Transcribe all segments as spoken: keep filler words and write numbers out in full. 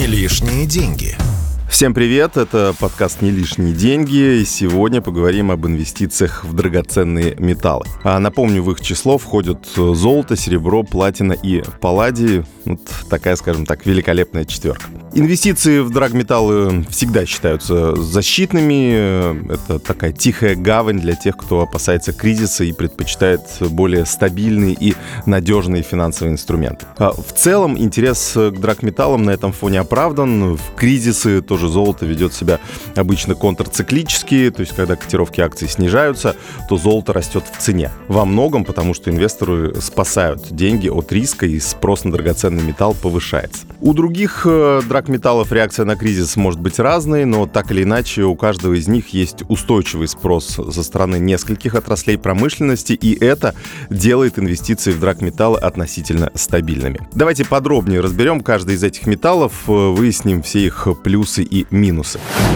Не лишние деньги. Всем привет, это подкаст «Не лишние деньги», и сегодня поговорим об инвестициях в драгоценные металлы. А напомню, в их число входят золото, серебро, платина и палладий. Вот такая, скажем так, великолепная четверка. Инвестиции в драгметаллы всегда считаются защитными. Это такая тихая гавань для тех, кто опасается кризиса и предпочитает более стабильные и надежные финансовые инструменты. А в целом интерес к драгметаллам на этом фоне оправдан. В кризисы тоже золото ведет себя обычно контрциклически, то есть когда котировки акций снижаются, то золото растет в цене. Во многом потому, что инвесторы спасают деньги от риска и спрос на драгоценный металл повышается. У других э, драгметаллов реакция на кризис может быть разной, но так или иначе у каждого из них есть устойчивый спрос со стороны нескольких отраслей промышленности, и это делает инвестиции в драгметаллы относительно стабильными. Давайте подробнее разберем каждый из этих металлов, выясним все их плюсы и минусы.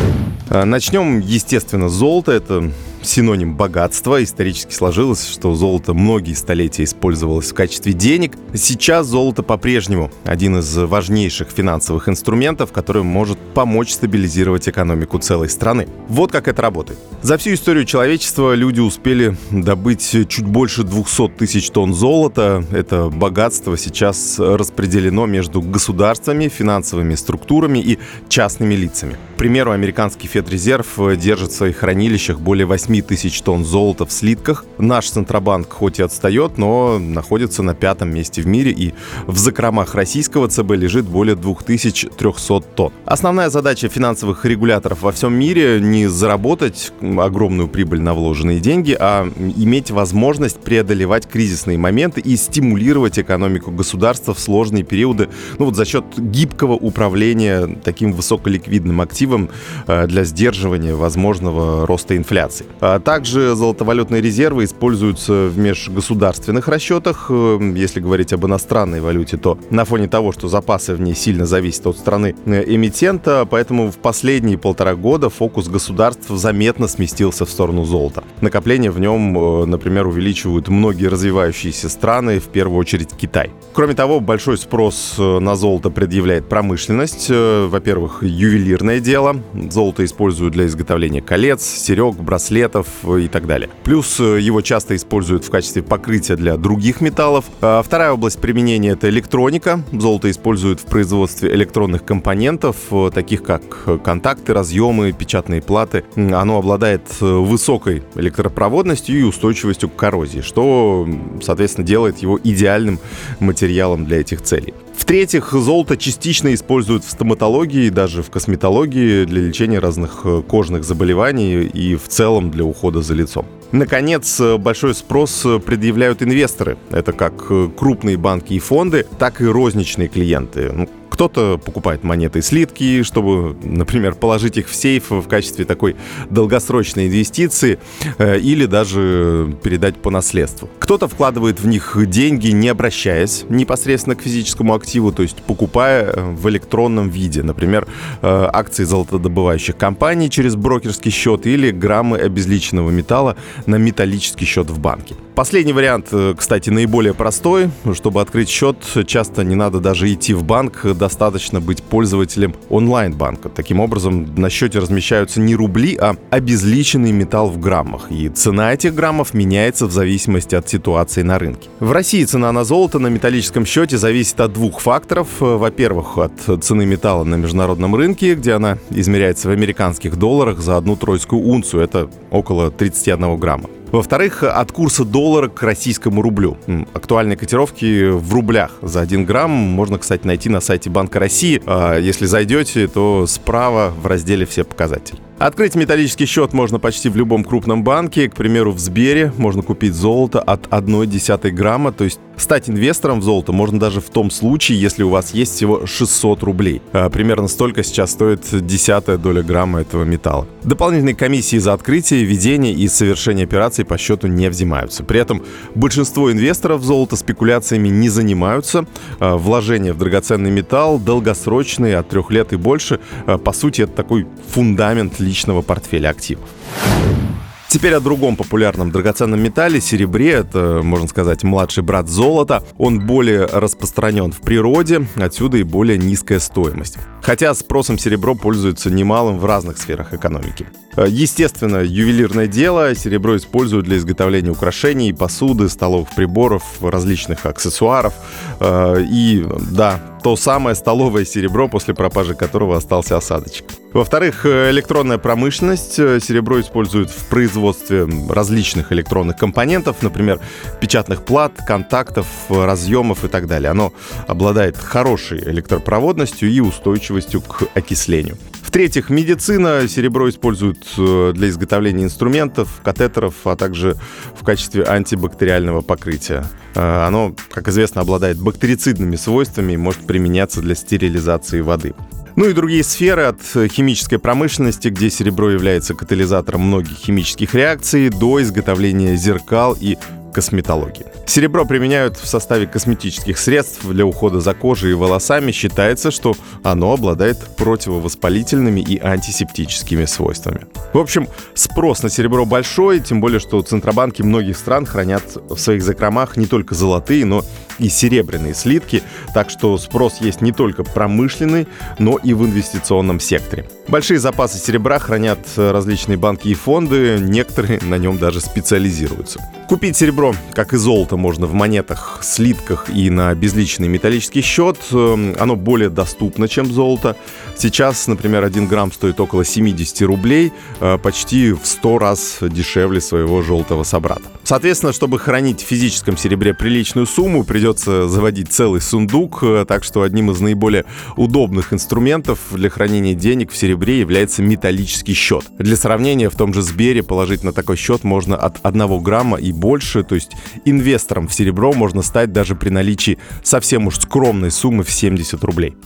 Начнем, естественно, с золота. Это синоним богатства. Исторически сложилось, что золото многие столетия использовалось в качестве денег. Сейчас золото по-прежнему один из важнейших финансовых инструментов, который может помочь стабилизировать экономику целой страны. Вот как это работает. За всю историю человечества люди успели добыть чуть больше двести тысяч тонн золота. Это богатство сейчас распределено между государствами, финансовыми структурами и частными лицами. К примеру, американский Федрезерв держит в своих хранилищах более восемь тысяч тонн золота в слитках. Наш Центробанк хоть и отстает, но находится на пятом месте в мире, и в закромах российского ЦБ лежит более две тысячи триста тонн. Основная задача финансовых регуляторов во всем мире не заработать огромную прибыль на вложенные деньги, а иметь возможность преодолевать кризисные моменты и стимулировать экономику государства в сложные периоды, ну вот за счет гибкого управления таким высоколиквидным активом для сдерживания возможного роста инфляции. А также золотовалютные резервы используются в межгосударственных расчетах. Если говорить об иностранной валюте, то на фоне того, что запасы в ней сильно зависят от страны эмитента, поэтому в последние полтора года фокус государств заметно сместился в сторону золота. Накопления в нем, например, увеличивают многие развивающиеся страны, в первую очередь Китай. Кроме того, большой спрос на золото предъявляет промышленность. Во-первых, ювелирное дело. Золото используют для изготовления колец, серег, браслетов и так далее. Плюс его часто используют в качестве покрытия для других металлов. А вторая область применения — это электроника. Золото используют в производстве электронных компонентов, таких как контакты, разъемы, печатные платы. Оно обладает высокой электропроводностью и устойчивостью к коррозии, что, соответственно, делает его идеальным материалом для этих целей. В-третьих, золото частично используют в стоматологии и даже в косметологии для лечения разных кожных заболеваний и в целом для ухода за лицом. Наконец, большой спрос предъявляют инвесторы. Это как крупные банки и фонды, так и розничные клиенты. Ну, кто-то покупает монеты и слитки, чтобы, например, положить их в сейф в качестве такой долгосрочной инвестиции э, или даже передать по наследству. Кто-то вкладывает в них деньги, не обращаясь непосредственно к физическому активу, то есть покупая в электронном виде, например, э, акции золотодобывающих компаний через брокерский счет или граммы обезличенного металла на металлический счет в банке. Последний вариант, кстати, наиболее простой. Чтобы открыть счет, часто не надо даже идти в банк, достаточно быть пользователем онлайн-банка. Таким образом, на счете размещаются не рубли, а обезличенный металл в граммах. И цена этих граммов меняется в зависимости от ситуации на рынке. В России цена на золото на металлическом счете зависит от двух факторов. Во-первых, от цены металла на международном рынке, где она измеряется в американских долларах за одну тройскую унцию. Это около тридцать один грамма. Во-вторых, от курса доллара к российскому рублю. Актуальные котировки в рублях за один грамм можно, кстати, найти на сайте Банка России. А если зайдете, то справа в разделе «Все показатели». Открыть металлический счет можно почти в любом крупном банке. К примеру, в Сбере можно купить золото от одной десятой грамма. То есть стать инвестором в золото можно даже в том случае, если у вас есть всего шестьсот рублей. А примерно столько сейчас стоит десятая доля грамма этого металла. Дополнительные комиссии за открытие, ведение и совершение операций по счету не взимаются. При этом большинство инвесторов в золото спекуляциями не занимаются. Вложения в драгоценный металл долгосрочные, от трех лет и больше. По сути, это такой фундамент личного портфеля активов. Теперь о другом популярном драгоценном металле — серебре. Это, можно сказать, младший брат золота. Он более распространен в природе, отсюда и более низкая стоимость. Хотя спросом серебро пользуется немалым в разных сферах экономики. Естественно, ювелирное дело. Серебро используют для изготовления украшений, посуды, столовых приборов, различных аксессуаров. И, да, то самое столовое серебро, после пропажи которого остался осадочек. Во-вторых, электронная промышленность. Серебро используют в производстве различных электронных компонентов, например, печатных плат, контактов, разъемов и так далее. Оно обладает хорошей электропроводностью и устойчивостью к окислению. В-третьих, медицина. Серебро используют для изготовления инструментов, катетеров, а также в качестве антибактериального покрытия. Оно, как известно, обладает бактерицидными свойствами и может применяться для стерилизации воды. Ну и другие сферы, от химической промышленности, где серебро является катализатором многих химических реакций, до изготовления зеркал и косметологии. Серебро применяют в составе косметических средств для ухода за кожей и волосами. Считается, что оно обладает противовоспалительными и антисептическими свойствами. В общем, спрос на серебро большой, тем более, что центробанки многих стран хранят в своих закромах не только золотые, но и серебряные слитки, так что спрос есть не только промышленный, но и в инвестиционном секторе. Большие запасы серебра хранят различные банки и фонды, некоторые на нем даже специализируются. Купить серебро, как и золото, можно в монетах, слитках и на безличный металлический счет. Оно более доступно, чем золото. Сейчас, например, один грамм стоит около семьдесят рублей, почти в сто раз дешевле своего желтого собрата. Соответственно, чтобы хранить в физическом серебре приличную сумму, придется заводить целый сундук, так что одним из наиболее удобных инструментов для хранения денег в серебре является металлический счет. Для сравнения, в том же Сбере положить на такой счет можно от одного грамма и больше, то есть инвестором в серебро можно стать даже при наличии совсем уж скромной суммы в семьдесят рублей.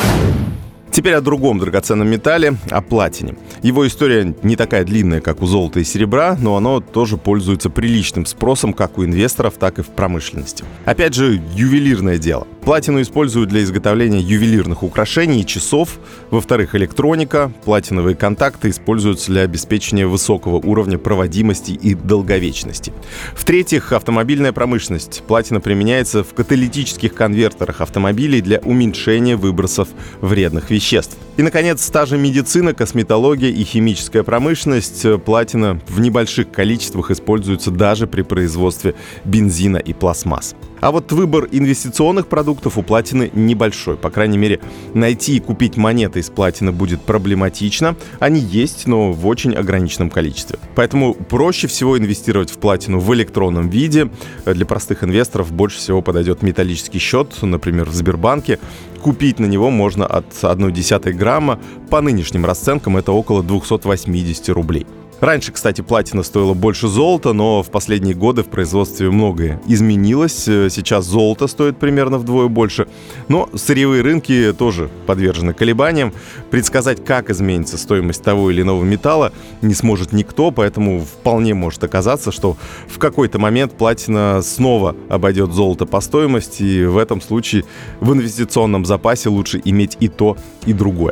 Теперь о другом драгоценном металле, о платине. Его история не такая длинная, как у золота и серебра, но оно тоже пользуется приличным спросом как у инвесторов, так и в промышленности. Опять же, ювелирное дело. Платину используют для изготовления ювелирных украшений и часов. Во-вторых, электроника. Платиновые контакты используются для обеспечения высокого уровня проводимости и долговечности. В-третьих, автомобильная промышленность. Платина применяется в каталитических конвертерах автомобилей для уменьшения выбросов вредных веществ. И, наконец, та же медицина, косметология и химическая промышленность. Платина в небольших количествах используется даже при производстве бензина и пластмасс. А вот выбор инвестиционных продуктов у платины небольшой. По крайней мере, найти и купить монеты из платины будет проблематично. Они есть, но в очень ограниченном количестве. Поэтому проще всего инвестировать в платину в электронном виде. Для простых инвесторов больше всего подойдет металлический счет, например, в Сбербанке. Купить на него можно от одной десятой грамма. По нынешним расценкам это около двести восемьдесят рублей. Раньше, кстати, платина стоила больше золота, но в последние годы в производстве многое изменилось. Сейчас золото стоит примерно вдвое больше. Но сырьевые рынки тоже подвержены колебаниям. Предсказать, как изменится стоимость того или иного металла, не сможет никто, поэтому вполне может оказаться, что в какой-то момент платина снова обойдет золото по стоимости, и в этом случае в инвестиционном запасе лучше иметь и то, и другое.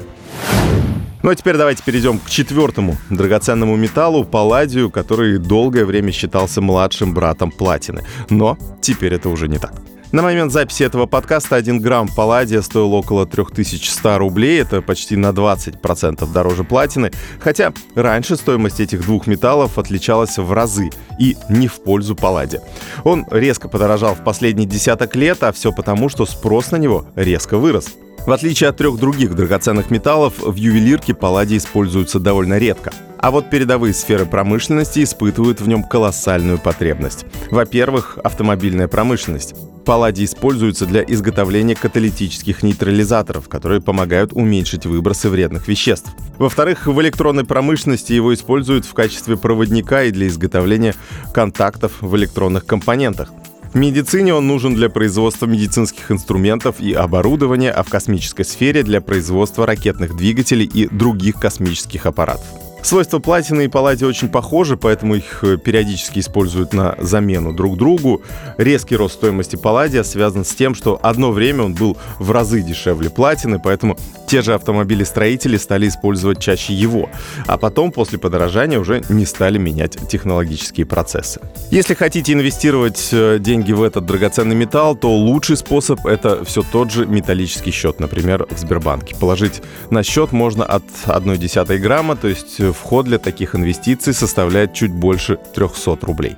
Ну а теперь давайте перейдем к четвертому драгоценному металлу — палладию, который долгое время считался младшим братом платины. Но теперь это уже не так. На момент записи этого подкаста один грамм палладия стоил около три тысячи сто рублей. Это почти на двадцать процентов дороже платины. Хотя раньше стоимость этих двух металлов отличалась в разы и не в пользу палладия. Он резко подорожал в последние десяток лет, а все потому, что спрос на него резко вырос. В отличие от трех других драгоценных металлов, в ювелирке палладий используется довольно редко. А вот передовые сферы промышленности испытывают в нем колоссальную потребность. Во-первых, автомобильная промышленность. Палладий используется для изготовления каталитических нейтрализаторов, которые помогают уменьшить выбросы вредных веществ. Во-вторых, в электронной промышленности его используют в качестве проводника и для изготовления контактов в электронных компонентах. В медицине он нужен для производства медицинских инструментов и оборудования, а в космической сфере — для производства ракетных двигателей и других космических аппаратов. Свойства платины и палладия очень похожи, поэтому их периодически используют на замену друг другу. Резкий рост стоимости палладия связан с тем, что одно время он был в разы дешевле платины, поэтому те же автомобилестроители стали использовать чаще его, а потом, после подорожания, уже не стали менять технологические процессы. Если хотите инвестировать деньги в этот драгоценный металл, то лучший способ — это все тот же металлический счет, например, в Сбербанке. Положить на счет можно от одной десятой грамма, то есть вход для таких инвестиций составляет чуть больше триста рублей.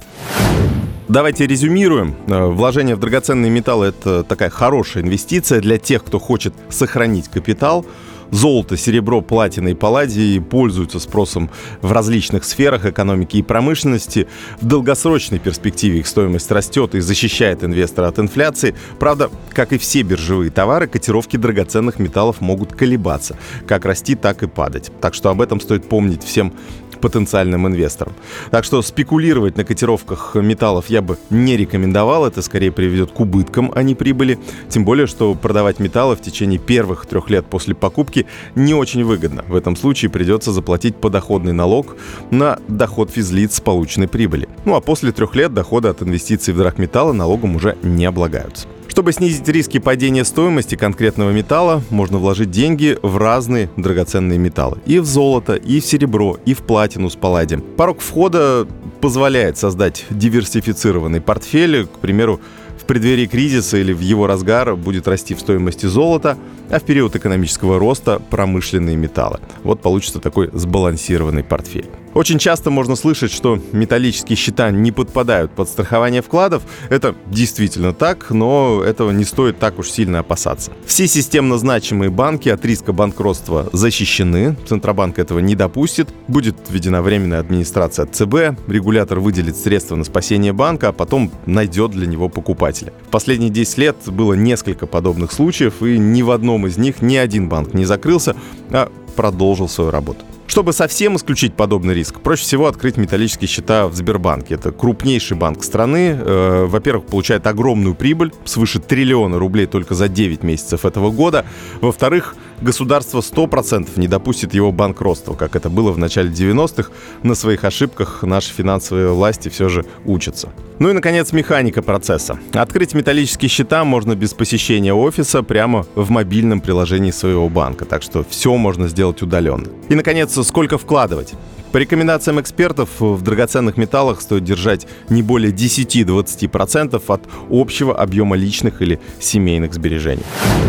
Давайте резюмируем. Вложение в драгоценные металлы — это такая хорошая инвестиция для тех, кто хочет сохранить капитал. Золото, серебро, платина и палладий пользуются спросом в различных сферах экономики и промышленности. В долгосрочной перспективе их стоимость растет и защищает инвестора от инфляции. Правда, как и все биржевые товары, котировки драгоценных металлов могут колебаться, как расти, так и падать. Так что об этом стоит помнить всем потенциальным инвесторам. Так что спекулировать на котировках металлов я бы не рекомендовал. Это скорее приведет к убыткам, а не прибыли. Тем более, что продавать металлы в течение первых трех лет после покупки не очень выгодно. В этом случае придется заплатить подоходный налог на доход физлиц с полученной прибыли. Ну а после трех лет доходы от инвестиций в драгметаллы налогом уже не облагаются. Чтобы снизить риски падения стоимости конкретного металла, можно вложить деньги в разные драгоценные металлы. И в золото, и в серебро, и в платину с палладием. Порог входа позволяет создать диверсифицированный портфель. К примеру, в преддверии кризиса или в его разгар будет расти в стоимости золото, а в период экономического роста промышленные металлы. Вот получится такой сбалансированный портфель. Очень часто можно слышать, что металлические счета не подпадают под страхование вкладов. Это действительно так, но этого не стоит так уж сильно опасаться. Все системно значимые банки от риска банкротства защищены. Центробанк этого не допустит. Будет введена временная администрация ЦБ. Регулятор выделит средства на спасение банка, а потом найдет для него покупателя. В последние десять лет было несколько подобных случаев, и ни в одном из них ни один банк не закрылся, а продолжил свою работу. Чтобы совсем исключить подобный риск, проще всего открыть металлические счета в Сбербанке. Это крупнейший банк страны. Э, во-первых, получает огромную прибыль, свыше триллиона рублей только за девять месяцев этого года. Во-вторых, государство сто процентов не допустит его банкротства, как это было в начале девяностых. На своих ошибках наши финансовые власти все же учатся. Ну и, наконец, механика процесса. Открыть металлические счета можно без посещения офиса прямо в мобильном приложении своего банка. Так что все можно сделать удаленно. И, наконец, сколько вкладывать? По рекомендациям экспертов, в драгоценных металлах стоит держать не более десять-двадцать процентов от общего объема личных или семейных сбережений.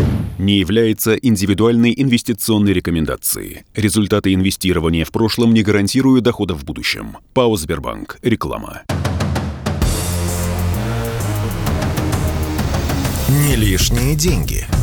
Не является индивидуальной инвестиционной рекомендацией. Результаты инвестирования в прошлом не гарантируют дохода в будущем. ПАО «Сбербанк». Реклама. Не лишние деньги.